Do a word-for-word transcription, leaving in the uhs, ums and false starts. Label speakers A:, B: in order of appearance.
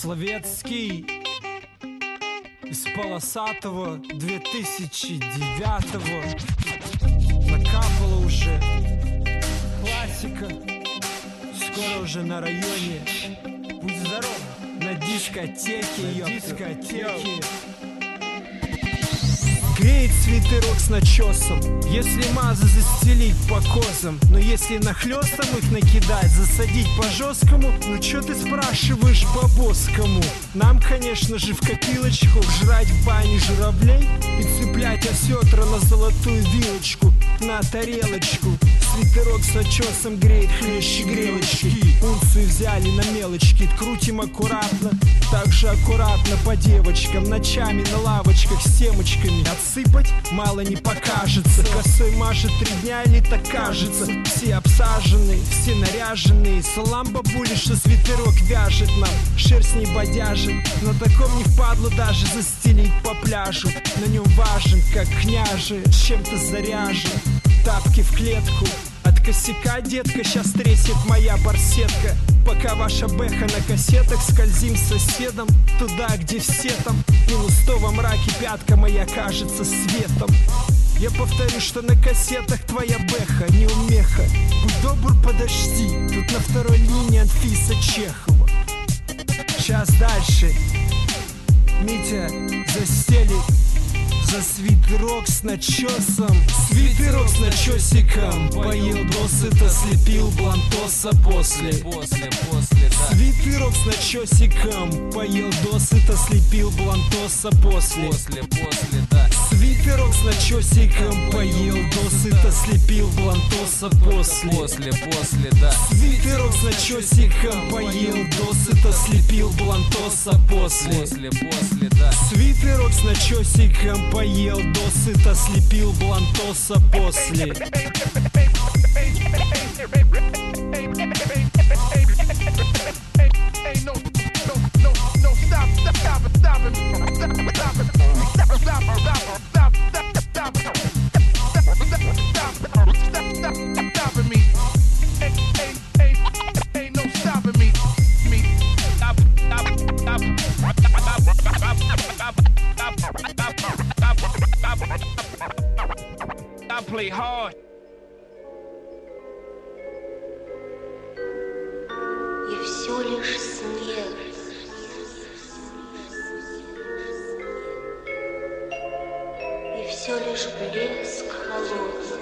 A: Словецкий из полосатого две тысячи девятого. Накапало уже классика. Скоро уже на районе. Будь здоров. На дискотеке, на дискотеке. Греет свитерок с начесом, если мазы застелить по козам. Но если нахлёстом их накидать, засадить по-жесткому, ну чё ты спрашиваешь по-боскому? Нам, конечно же, в копилочку жрать в бане журавлей и цеплять осетра на золотую вилочку, на тарелочку. Свитерок с начесом греет хлеще грелочки. Унцию взяли на мелочки, крутим аккуратно, так же аккуратно по девочкам. Ночами на лавочках с темочками отсыпать мало не покажется. Косой машет три дня или так кажется. Все обсаженные, все наряженные. Салам бабули, что свитерок вяжет нам, шерсть не бодяжит. На таком не впадло даже застелить по пляжу. На нем важен, как княже, чем-то заряжен. Тапки в клетку, от косяка, детка, сейчас тресет моя барсетка. Пока ваша бэха на кассетах, скользим с соседом туда, где все там. Минус сто во мраке, пятка моя кажется светом. Я повторю, что на кассетах твоя бэха, не умеха. Будь добр, подожди, тут на второй линии Анфиса Чехова. Сейчас дальше Митя застелит за свитерок с начесом. Свитерок с начесиком поел досыта, слепил блантоса после.
B: После, после, да.
A: Свитерок с начесиком поел досыта, слепил блантоса после.
B: После, после, да.
A: Свитерок с начесиком поел досыта, слепил блантоса после.
B: После, после, да.
A: Свитерок с начесиком поел досыта, слепил блантоса после.
B: После, после, да.
A: Свитерок с начесиком поел досыта, слепил блантоса после.
B: I play hard.
C: И все лишь снег. И все лишь блеск холодный.